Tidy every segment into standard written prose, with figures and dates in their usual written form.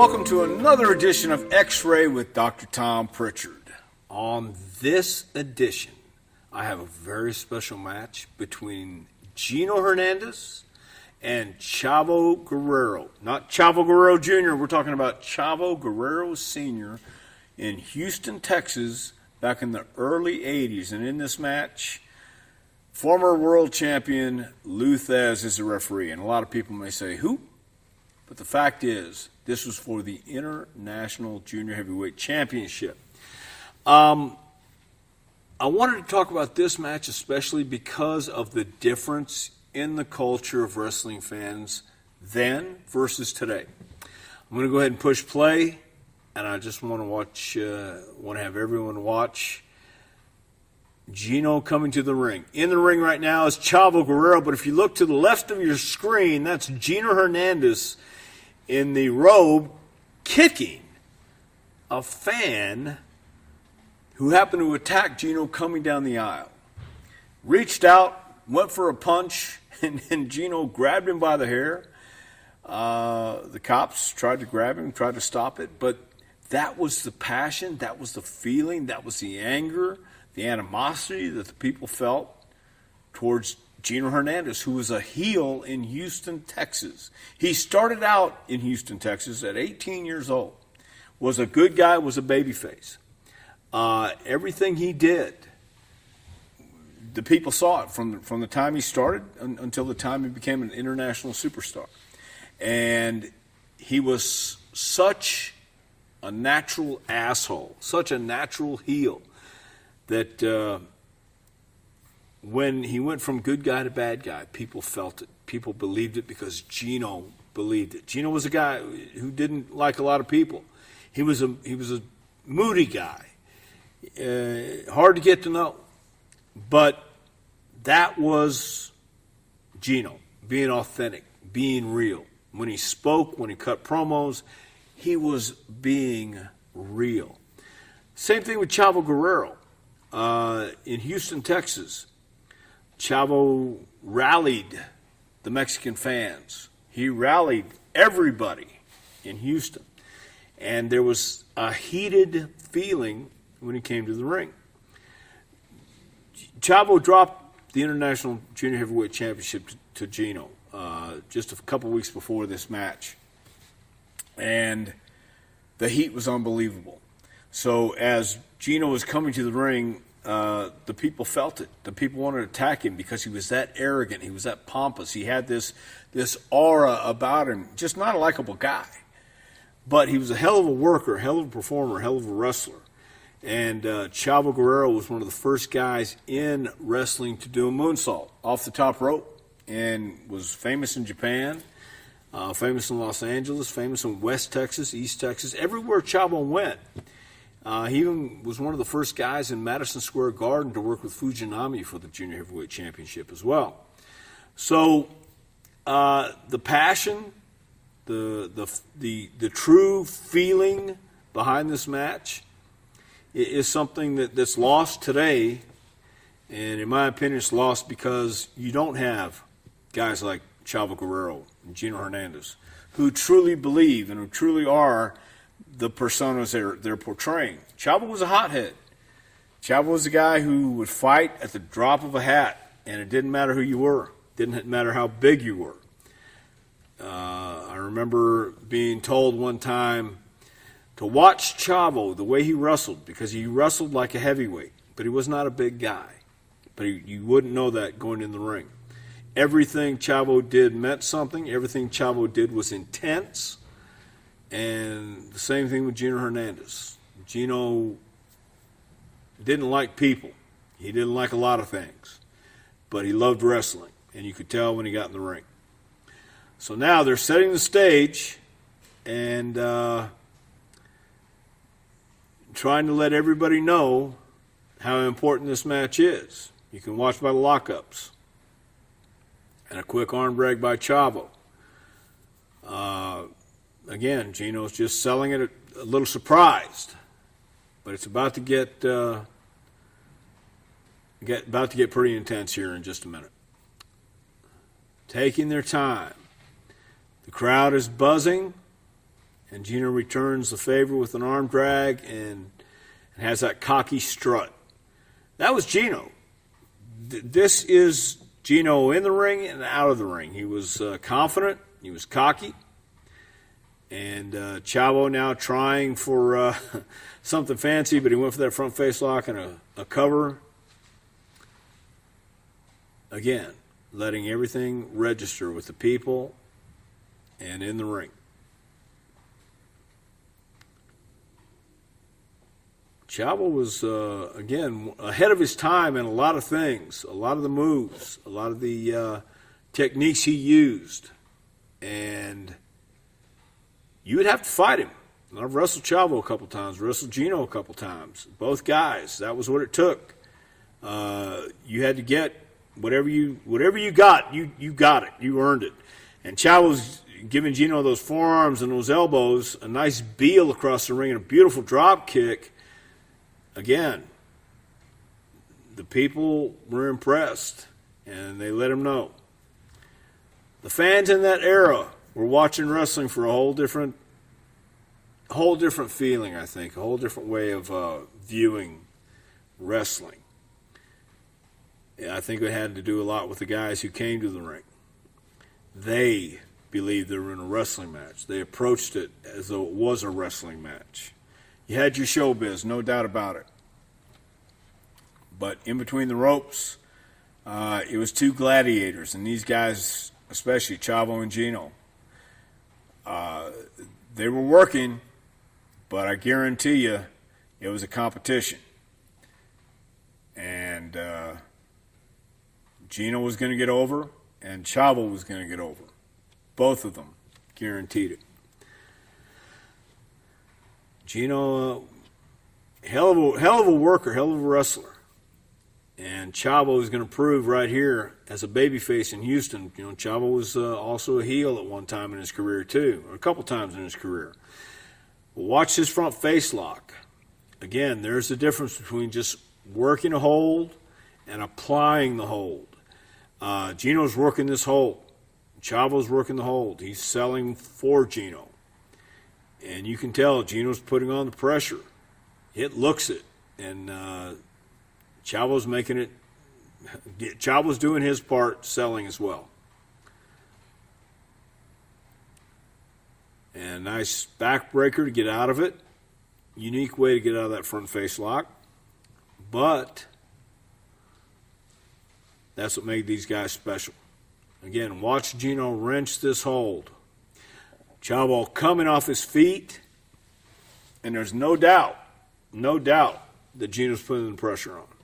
welcome to another edition of X-Ray with Dr. Tom Pritchard. On this edition, I have a very special match between Gino Hernandez and Chavo Guerrero. Not Chavo Guerrero Jr., we're talking about Chavo Guerrero Sr. in Houston, Texas, back in the early 80s. And in this match, former world champion Lou Thesz is the referee. And a lot of people may say, who? But the fact is, this was for the International Junior Heavyweight Championship. I wanted to talk about this match especially because of the difference in the culture of wrestling fans then versus today. I'm going to go ahead and push play, and I just want to have everyone watch Gino coming to the ring. In the ring right now is Chavo Guerrero, but if you look to the left of your screen, that's Gino Hernandez in the robe kicking a fan who happened to attack Gino coming down the aisle. Reached out, went for a punch, and Gino grabbed him by the hair. The cops tried to grab him, tried to stop it, but that was the passion, that was the feeling, that was the anger, the animosity that the people felt towards Gino Hernandez, who was a heel in Houston, Texas. He started out in Houston, Texas at 18 years old. Was a good guy, was a babyface. Everything he did, the people saw it from the time he started until the time he became an international superstar. And he was such a natural asshole, such a natural heel, that when he went from good guy to bad guy, people felt it. People believed it because Gino believed it. Gino was a guy who didn't like a lot of people. He was a moody guy, hard to get to know. But that was Gino, being authentic, being real. When he spoke, when he cut promos, he was being real. Same thing with Chavo Guerrero. In Houston, Texas, Chavo rallied the Mexican fans. He rallied everybody in Houston. And there was a heated feeling when he came to the ring. Chavo dropped the International Junior Heavyweight Championship to Gino just a couple weeks before this match. And the heat was unbelievable. So as Gino was coming to the ring, the people felt it. The people wanted to attack him because he was that arrogant. He was that pompous. He had this aura about him. Just not a likable guy. But he was a hell of a worker, hell of a performer, hell of a wrestler. And Chavo Guerrero was one of the first guys in wrestling to do a moonsault off the top rope and was famous in Japan, famous in Los Angeles, famous in West Texas, East Texas, everywhere Chavo went. He even was one of the first guys in Madison Square Garden to work with Fujinami for the Junior Heavyweight Championship as well. So the passion, the true feeling behind this match is something that's lost today, and in my opinion, it's lost because you don't have guys like Chavo Guerrero and Gino Hernandez who truly believe and who truly are the personas they're portraying. Chavo was a hothead. Chavo was a guy who would fight at the drop of a hat, and it didn't matter who you were. It didn't matter how big you were. I remember being told one time to watch Chavo the way he wrestled, because he wrestled like a heavyweight, but he was not a big guy. But you wouldn't know that going in the ring. Everything Chavo did meant something. Everything Chavo did was intense. And the same thing with Gino Hernandez. Gino didn't like people. He didn't like a lot of things. But he loved wrestling, and you could tell when he got in the ring. So now they're setting the stage and trying to let everybody know how important this match is. You can watch by the lockups. And a quick arm drag by Chavo. Again, Gino's just selling it a little surprised, but it's about to get pretty intense here in just a minute. Taking their time. The crowd is buzzing. And Gino returns the favor with an arm drag and has that cocky strut. That was Gino. This is Gino in the ring and out of the ring. He was confident. He was cocky. And Chavo now trying for something fancy, but he went for that front face lock and a cover. Again, letting everything register with the people and in the ring. Chavo was, again, ahead of his time in a lot of things, a lot of the moves, a lot of the techniques he used. And you would have to fight him. I've wrestled Chavo a couple times, wrestled Gino a couple times. Both guys, that was what it took. You had to get whatever you got, you got it. You earned it. And Chavo's giving Gino those forearms and those elbows, a nice heel across the ring, and a beautiful drop kick. Again, the people were impressed, and they let him know. The fans in that era were watching wrestling for a whole different feeling, I think, a whole different way of viewing wrestling. I think it had to do a lot with the guys who came to the ring. They believed they were in a wrestling match. They approached it as though it was a wrestling match. You had your showbiz, no doubt about it. But in between the ropes, it was two gladiators, and these guys, especially Chavo and Gino, they were working, but I guarantee you it was a competition. And Gino was going to get over, and Chavo was going to get over. Both of them guaranteed it. Gino, hell of a worker, hell of a wrestler. And Chavo is going to prove right here as a babyface in Houston. You know, Chavo was also a heel at one time in his career too, or a couple times in his career. Watch his front face lock. Again, there's the difference between just working a hold and applying the hold. Gino's working this hold. Chavo's working the hold. He's selling for Gino. And you can tell Gino's putting on the pressure. It looks it. And Chavo's making it. Chavo's doing his part, selling as well. And nice backbreaker to get out of it. Unique way to get out of that front face lock. But that's what made these guys special. Again, watch Gino wrench this hold. Chavo coming off his feet. And there's no doubt that Gino's putting the pressure on.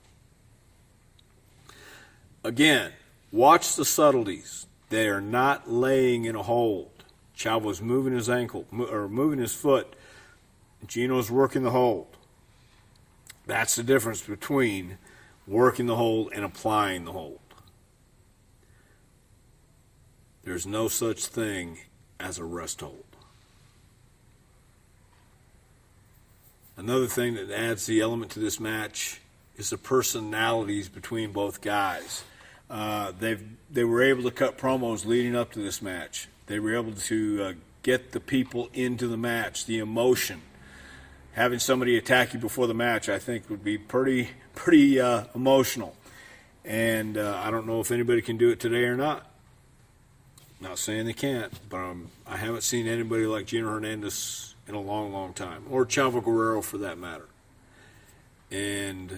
Again, watch the subtleties. They are not laying in a hold. Chavo's moving his ankle, or moving his foot. Gino's working the hold. That's the difference between working the hold and applying the hold. There's no such thing as a rest hold. Another thing that adds the element to this match is the personalities between both guys. They were able to cut promos leading up to this match. They were able to get the people into the match, the emotion. Having somebody attack you before the match, I think, would be pretty emotional. And I don't know if anybody can do it today or not. Not saying they can't, but I haven't seen anybody like Gino Hernandez in a long, long time, or Chavo Guerrero for that matter. And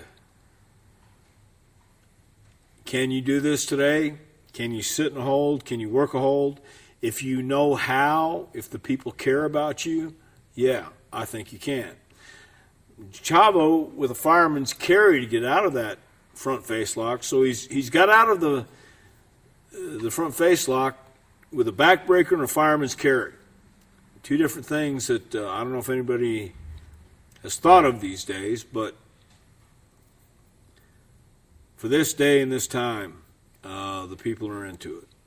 can you do this today? Can you sit in a hold? Can you work a hold? If you know how, if the people care about you, yeah, I think you can. Chavo with a fireman's carry to get out of that front face lock, so he's got out of the front face lock with a backbreaker and a fireman's carry. Two different things that I don't know if anybody has thought of these days, but for this day and this time, the people are into it.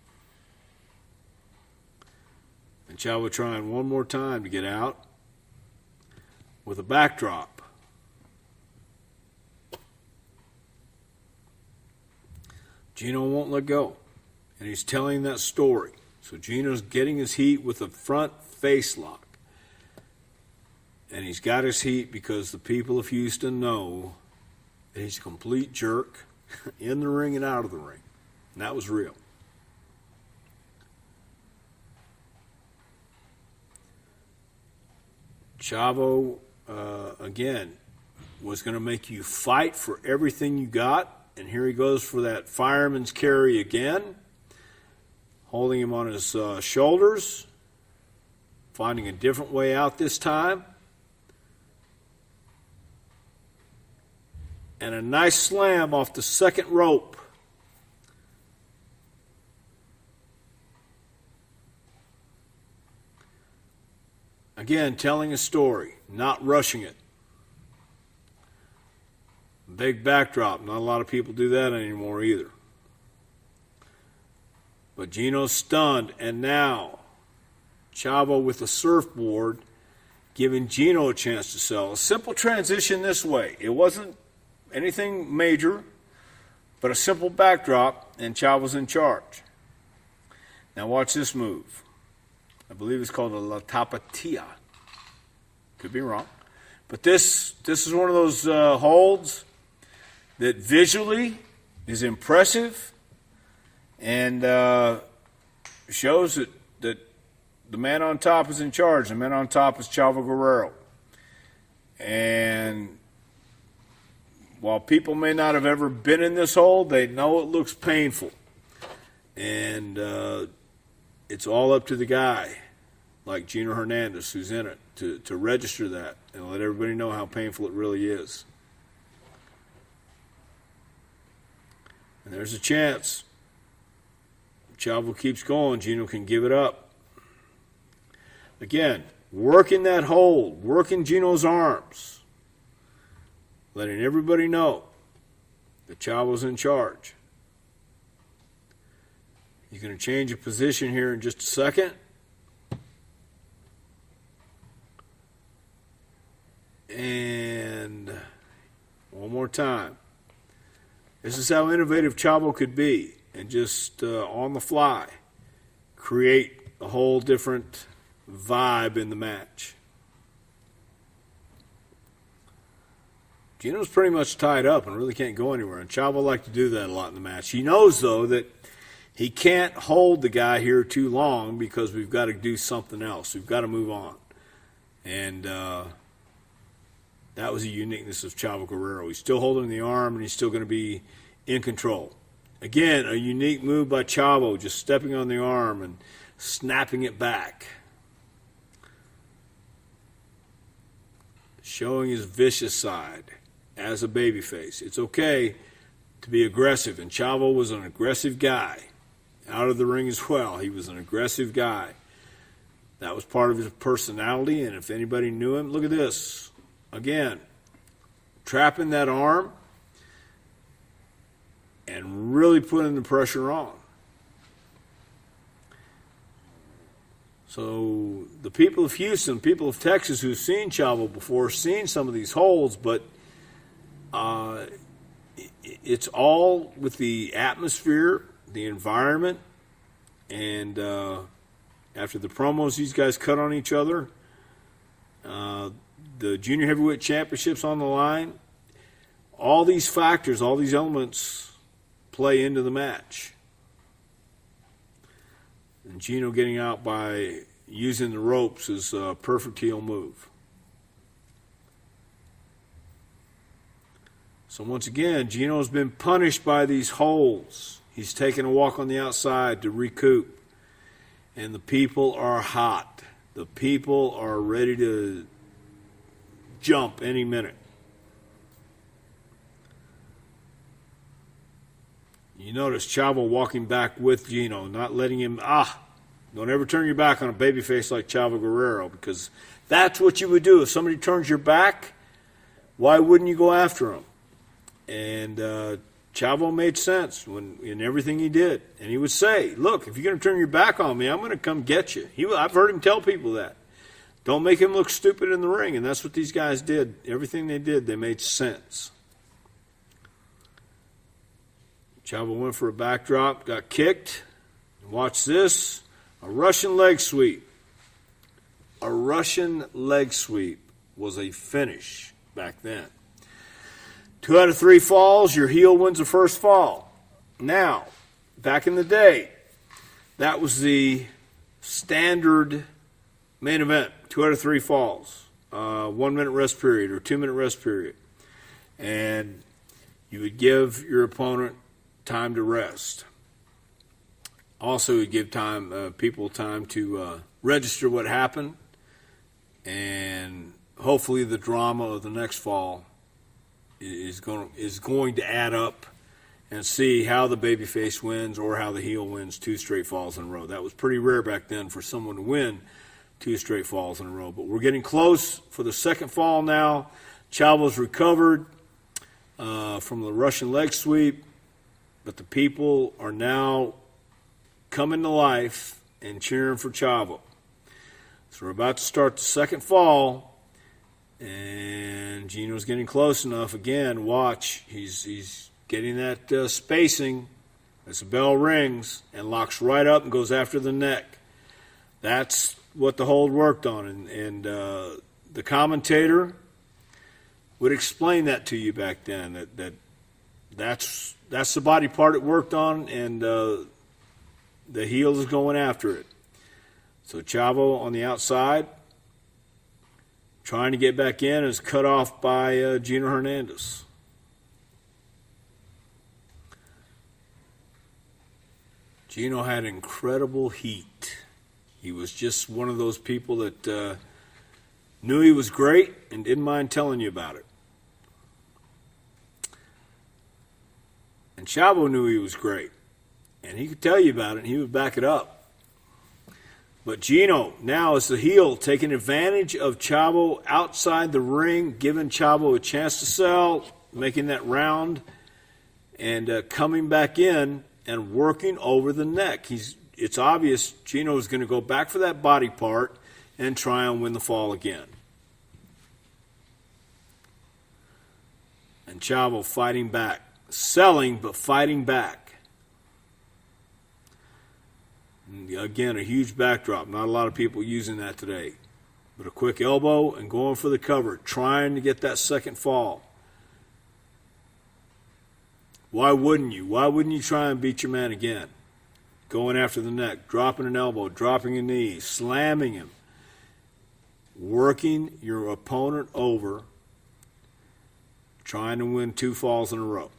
And Chavo trying one more time to get out with a backdrop. Gino won't let go. And he's telling that story. So Gino's getting his heat with a front face lock. And he's got his heat because the people of Houston know that he's a complete jerk in the ring and out of the ring. And that was real. Chavo, again, was going to make you fight for everything you got. And here he goes for that fireman's carry again, holding him on his shoulders, finding a different way out this time. And a nice slam off the second rope. Again, telling a story, not rushing it. Big backdrop. Not a lot of people do that anymore either. But Gino's stunned, and now Chavo with the surfboard giving Gino a chance to sell. A simple transition this way. It wasn't anything major, but a simple backdrop, and Chavo's in charge. Now watch this move. I believe it's called a La Tapatia. Could be wrong. But this is one of those holds that visually is impressive and shows that the man on top is in charge. The man on top is Chavo Guerrero. And while people may not have ever been in this hold, they know it looks painful. And it's all up to the guy, like Gino Hernandez, who's in it, to register that and let everybody know how painful it really is. And there's a chance. Chavo keeps going. Gino can give it up. Again, working that hold, working Gino's arms, letting everybody know that Chavo's in charge. He's going to change a position here in just a second. And one more time. This is how innovative Chavo could be, and just on the fly create a whole different vibe in the match. Gino's pretty much tied up and really can't go anywhere, and Chavo liked to do that a lot in the match. He knows, though, that he can't hold the guy here too long because we've got to do something else. We've got to move on. And that was the uniqueness of Chavo Guerrero. He's still holding the arm, and he's still going to be in control. Again, a unique move by Chavo, just stepping on the arm and snapping it back. Showing his vicious side as a babyface. It's okay to be aggressive, and Chavo was an aggressive guy. Out of the ring as well, he was an aggressive guy. That was part of his personality, and if anybody knew him, look at this. Again, trapping that arm and really putting the pressure on. So the people of Houston, people of Texas who've seen Chavo before, seen some of these holds, but it's all with the atmosphere, the environment, and after the promos these guys cut on each other, the Junior Heavyweight Championships on the line, all these factors, all these elements play into the match. And Gino getting out by using the ropes is a perfect heel move. So once again, Gino's been punished by these holds. He's taken a walk on the outside to recoup. And the people are hot. The people are ready to jump any minute. You notice Chavo walking back with Gino, not letting him, don't ever turn your back on a babyface like Chavo Guerrero, because that's what you would do. If somebody turns your back, why wouldn't you go after him? And Chavo made sense in everything he did. And he would say, look, if you're going to turn your back on me, I'm going to come get you. I've heard him tell people that. Don't make him look stupid in the ring. And that's what these guys did. Everything they did, they made sense. Chavo went for a backdrop, got kicked. Watch this. A Russian leg sweep. A Russian leg sweep was a finish back then. 2 out of 3 falls, your heel wins the first fall. Now, back in the day, that was the standard main event. 2 out of 3 falls, 1 minute rest period or 2 minute rest period. And you would give your opponent time to rest. Also, you give people time to register what happened, and hopefully the drama of the next fall is going to add up and see how the babyface wins or how the heel wins 2 straight falls in a row. That was pretty rare back then for someone to win 2 straight falls in a row. But we're getting close for the second fall now. Chavo's recovered from the Russian leg sweep, but the people are now coming to life and cheering for Chavo. So we're about to start the second fall, and Gino's getting close enough. Again, watch. He's getting that spacing as the bell rings and locks right up and goes after the neck. That's what the hold worked on, and the commentator would explain that to you back then. That's the body part it worked on, and the heel is going after it. So Chavo on the outside, trying to get back in, is cut off by Gino Hernandez. Gino had incredible heat. He was just one of those people that knew he was great and didn't mind telling you about it. And Chavo knew he was great, and he could tell you about it, and he would back it up. But Gino now is the heel, taking advantage of Chavo outside the ring, giving Chavo a chance to sell, making that round, and coming back in and working over the neck. It's obvious Gino is going to go back for that body part and try and win the fall again. And Chavo fighting back. Selling, but fighting back. Again, a huge backdrop. Not a lot of people using that today. But a quick elbow and going for the cover, trying to get that second fall. Why wouldn't you? Why wouldn't you try and beat your man again? Going after the neck, dropping an elbow, dropping a knee, slamming him. Working your opponent over, trying to win 2 falls in a row.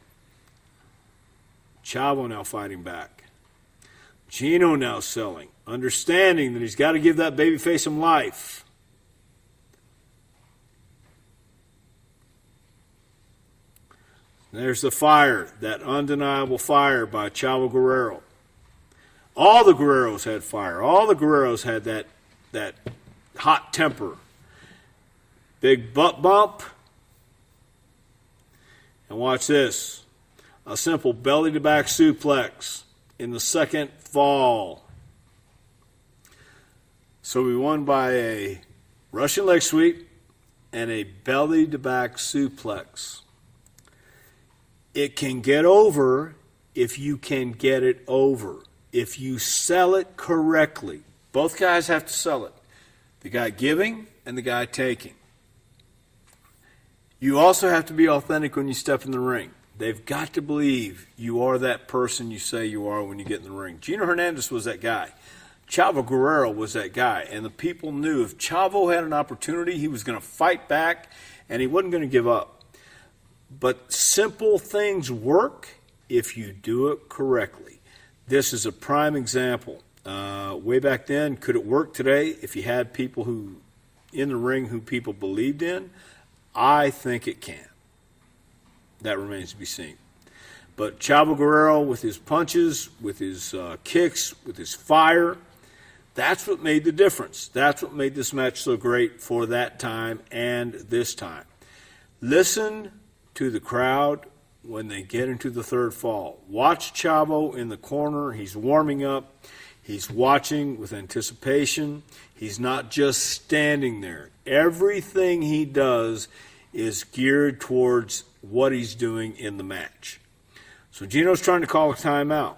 Chavo now fighting back. Gino now selling, understanding that he's got to give that babyface some life. There's the fire, that undeniable fire by Chavo Guerrero. All the Guerreros had fire. All the Guerreros had that hot temper. Big butt bump. And watch this. A simple belly-to-back suplex in the second fall. So we won by a Russian leg sweep and a belly-to-back suplex. It can get over if you can get it over. If you sell it correctly. Both guys have to sell it. The guy giving and the guy taking. You also have to be authentic when you step in the ring. They've got to believe you are that person you say you are when you get in the ring. Gino Hernandez was that guy. Chavo Guerrero was that guy. And the people knew if Chavo had an opportunity, he was going to fight back and he wasn't going to give up. But simple things work if you do it correctly. This is a prime example. Way back then, could it work today if you had people who in the ring who people believed in? I think it can. That remains to be seen. But Chavo Guerrero, with his punches, with his kicks, with his fire, that's what made the difference. That's what made this match so great for that time and this time. Listen to the crowd when they get into the third fall. Watch Chavo in the corner. He's warming up. He's watching with anticipation. He's not just standing there. Everything he does is geared towards what he's doing in the match. So Gino's trying to call a timeout.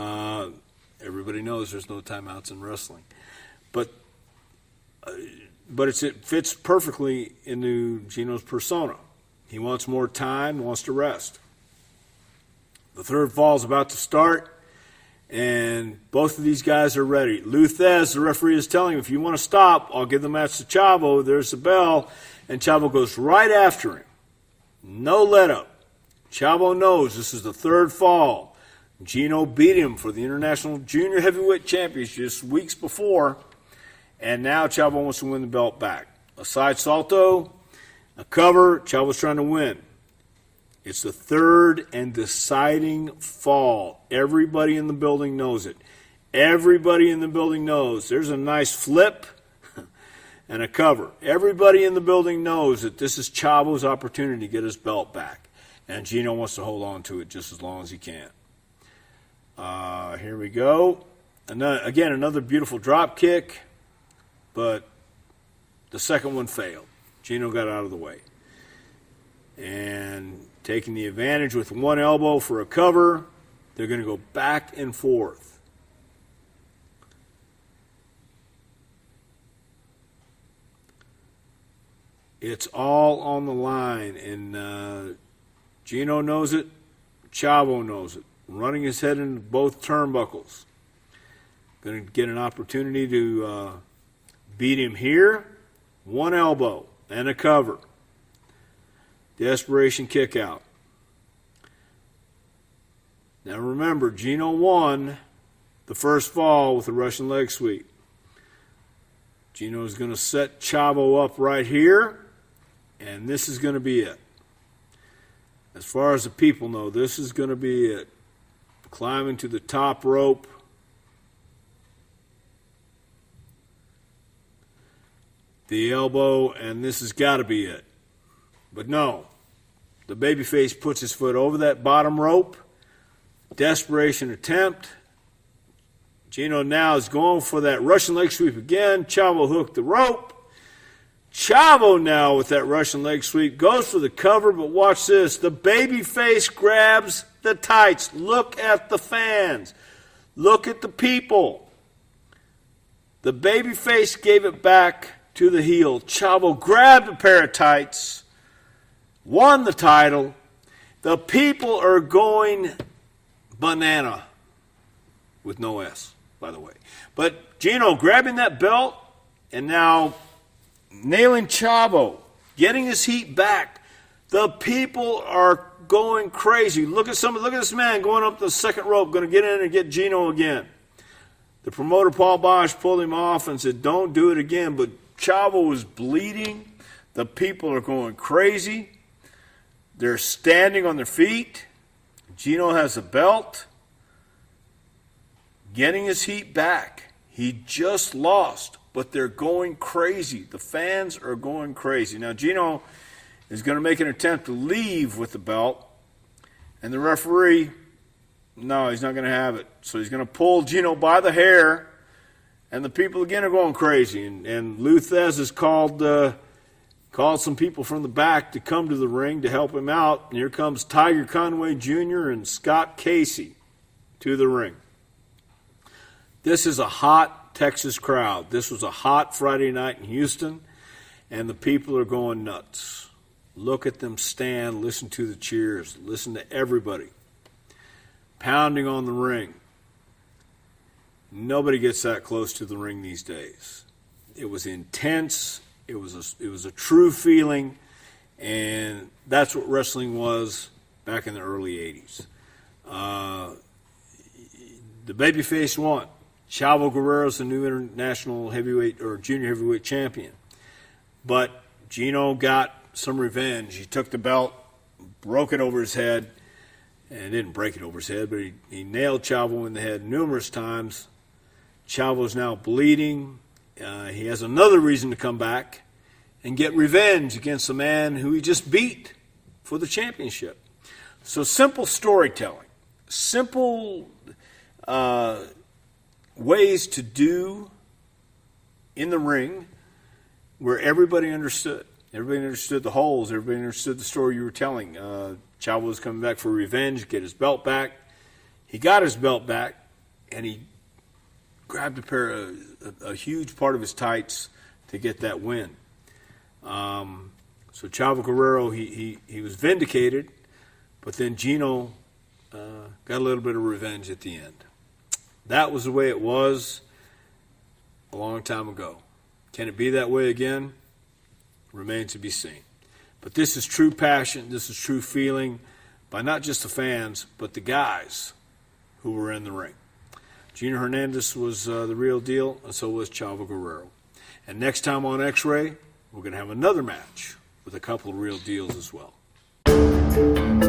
Everybody knows there's no timeouts in wrestling. But but it fits perfectly into Gino's persona. He wants more time, wants to rest. The third fall is about to start, and both of these guys are ready. Lou Thesz, the referee, is telling him, if you want to stop, I'll give the match to Chavo. There's the bell, and Chavo goes right after him. No let-up. Chavo knows this is the third fall. Gino beat him for the International Junior Heavyweight Championship just weeks before, and now Chavo wants to win the belt back. A side salto, a cover, Chavo's trying to win. It's the third and deciding fall. Everybody in the building knows it. Everybody in the building knows. There's a nice flip and a cover. Everybody in the building knows that this is Chavo's opportunity to get his belt back. And Gino wants to hold on to it just as long as he can. Here we go. Another beautiful drop kick, but the second one failed. Gino got out of the way. And taking the advantage with one elbow for a cover, they're going to go back and forth. It's all on the line, and Gino knows it, Chavo knows it. Running his head into both turnbuckles. Going to get an opportunity to beat him here. One elbow and a cover. Desperation kick out. Now remember, Gino won the first fall with the Russian leg sweep. Gino is going to set Chavo up right here, and this is going to be it. As far as the people know, this is going to be it. Climbing to the top rope. The elbow, and this has got to be it. But no, the babyface puts his foot over that bottom rope. Desperation attempt. Gino now is going for that Russian leg sweep again. Chavo hooked the rope. Chavo now with that Russian leg sweep goes for the cover, but watch this. The babyface grabs the tights. Look at the fans. Look at the people. The babyface gave it back to the heel. Chavo grabbed a pair of tights, won the title. The people are going banana, with no S, by the way. But Gino grabbing that belt and now nailing Chavo, getting his heat back. The people are going crazy. Look at this man going up the second rope, going to get in and get Gino again. The promoter, Paul Bosch, pulled him off and said, don't do it again. But Chavo was bleeding. The people are going crazy. They're standing on their feet. Gino has a belt. Getting his heat back. He just lost, but they're going crazy. The fans are going crazy. Now, Gino is going to make an attempt to leave with the belt, and the referee, no, he's not going to have it. So he's going to pull Gino by the hair, and the people again are going crazy. And Lou Thesz has called some people from the back to come to the ring to help him out. And here comes Tiger Conway Jr. and Scott Casey to the ring. This is a hot Texas crowd. This was a hot Friday night in Houston, and the people are going nuts. Look at them stand, listen to the cheers, listen to everybody. Pounding on the ring. Nobody gets that close to the ring these days. It was intense. It was a true feeling, and that's what wrestling was back in the early 80s. The babyface won. Chavo Guerrero's the new international heavyweight or junior heavyweight champion. But Gino got some revenge. He took the belt, broke it over his head, and didn't break it over his head, but he nailed Chavo in the head numerous times. Chavo's now bleeding. He has another reason to come back and get revenge against the man who he just beat for the championship. So simple storytelling, simple ways to do in the ring where everybody understood. Everybody understood the holes. Everybody understood the story you were telling. Chavo was coming back for revenge, get his belt back. He got his belt back, and he grabbed a huge part of his tights to get that win. So Chavo Guerrero, he was vindicated, but then Gino got a little bit of revenge at the end. That was the way it was a long time ago. Can it be that way again? Remains to be seen. But this is true passion, this is true feeling by not just the fans, but the guys who were in the ring. Gino Hernandez was the real deal, and so was Chavo Guerrero. And next time on X-Ray, we're going to have another match with a couple of real deals as well.